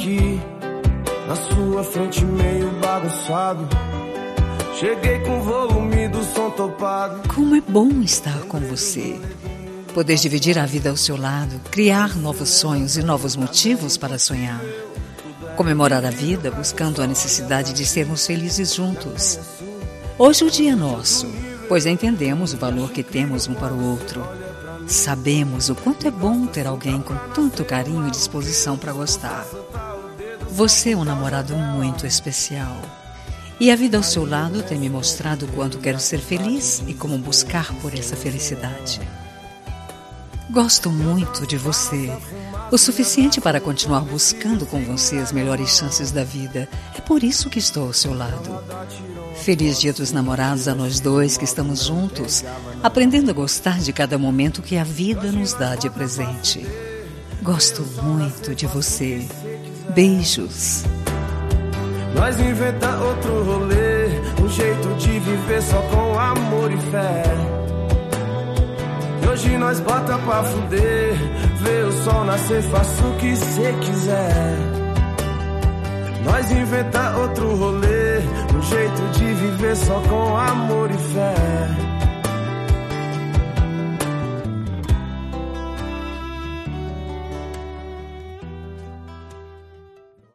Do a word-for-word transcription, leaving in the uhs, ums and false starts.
aqui, na sua frente meio bagunçado. Cheguei com o volume do som topado. Como é bom estar com você. Poder dividir a vida ao seu lado, criar novos sonhos e novos motivos para sonhar. Comemorar a vida buscando a necessidade de sermos felizes juntos. Hoje o dia é nosso, pois entendemos o valor que temos um para o outro. Sabemos o quanto é bom ter alguém com tanto carinho e disposição para gostar. Você é um namorado muito especial. E a vida ao seu lado tem me mostrado o quanto quero ser feliz e como buscar por essa felicidade. Gosto muito de você, o suficiente para continuar buscando com você as melhores chances da vida. É por isso que estou ao seu lado. Feliz Dia dos Namorados a nós dois que estamos juntos, aprendendo a gostar de cada momento que a vida nos dá de presente. Gosto muito de você. Beijos. Nós inventa outro rolê, um jeito de viver só com amor e fé. E hoje nós bota pra fuder, vê o sol nascer, faça o que cê quiser. Nós inventa outro rolê, um jeito de viver só com amor e fé.